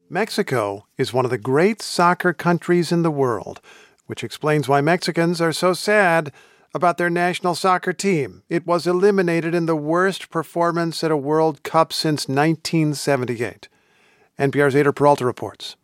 Mexico is one of the great soccer countries in the world, which explains why Mexicans are so sad about their national soccer team. It was eliminated in the worst performance at a World Cup since 1978. NPR's Ader Peralta reports.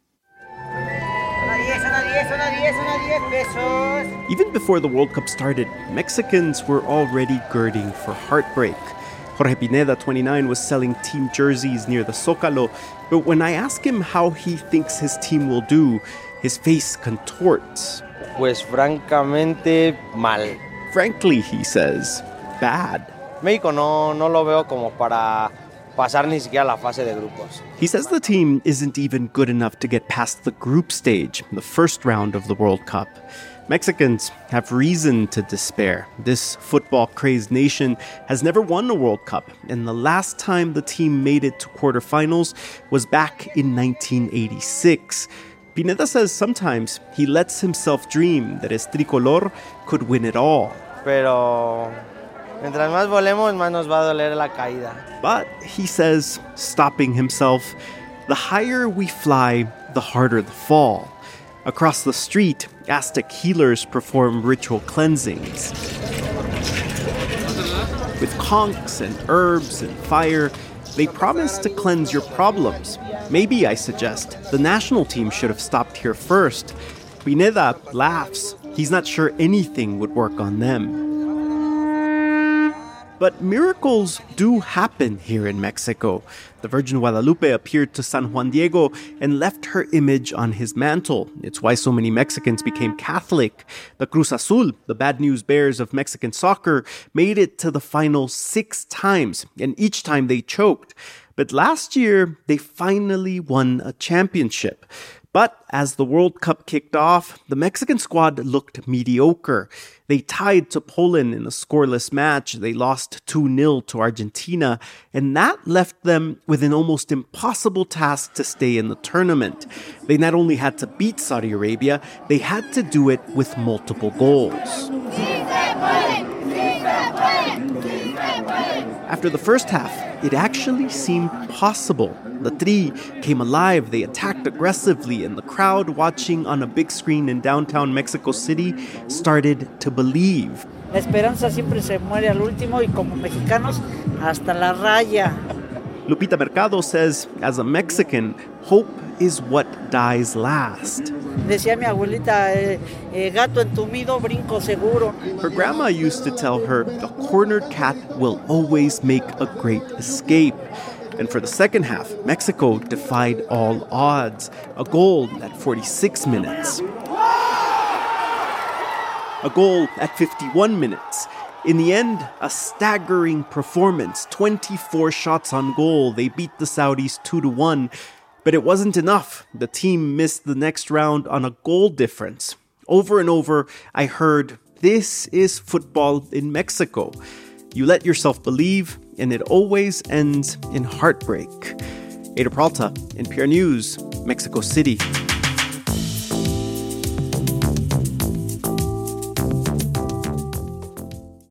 Even before the World Cup started, Mexicans were already girding for heartbreak. Jorge Pineda, 29, was selling team jerseys near the Zócalo, but when I ask him how he thinks his team will do, his face contorts. Pues francamente, mal. Frankly, he says, bad. México no lo veo como para pasar ni siquiera la fase de grupos. He says the team isn't even good enough to get past the group stage, the first round of the World Cup. Mexicans have reason to despair. This football-crazed nation has never won a World Cup, and the last time the team made it to quarterfinals was back in 1986. Pineda says sometimes he lets himself dream that his tricolor could win it all. Pero mientras más volemos, más nos va a doler la caída. But, he says, stopping himself, the higher we fly, the harder the fall. Across the street, Aztec healers perform ritual cleansings. With conchs and herbs and fire, they promise to cleanse your problems. Maybe, I suggest, the national team should have stopped here first. Pineda laughs. He's not sure anything would work on them. But miracles do happen here in Mexico. The Virgin Guadalupe appeared to San Juan Diego and left her image on his mantle. It's why so many Mexicans became Catholic. The Cruz Azul, the Bad News Bears of Mexican soccer, made it to the final 6 times, and each time they choked. But last year, they finally won a championship. But as the World Cup kicked off, the Mexican squad looked mediocre. They tied to Poland in a scoreless match. They lost 2-0 to Argentina, and that left them with an almost impossible task to stay in the tournament. They not only had to beat Saudi Arabia, they had to do it with multiple goals. After the first half, it actually seemed possible. The Tri came alive, they attacked aggressively, and the crowd watching on a big screen in downtown Mexico City started to believe. La esperanza siempre se muere al último y como mexicanos hasta la raya. Lupita Mercado says, as a Mexican, hope is what dies last. Decía mi abuelita, gato entumido, brinco seguro. Her grandma used to tell her, the cornered cat will always make a great escape. And for the second half, Mexico defied all odds. A goal at 46 minutes. A goal at 51 minutes. In the end, a staggering performance. 24 shots on goal. They beat the Saudis 2-1. But it wasn't enough. The team missed the next round on a goal difference. Over and over, I heard, this is football in Mexico. You let yourself believe, and it always ends in heartbreak. Ader Peralta, NPR News, Mexico City.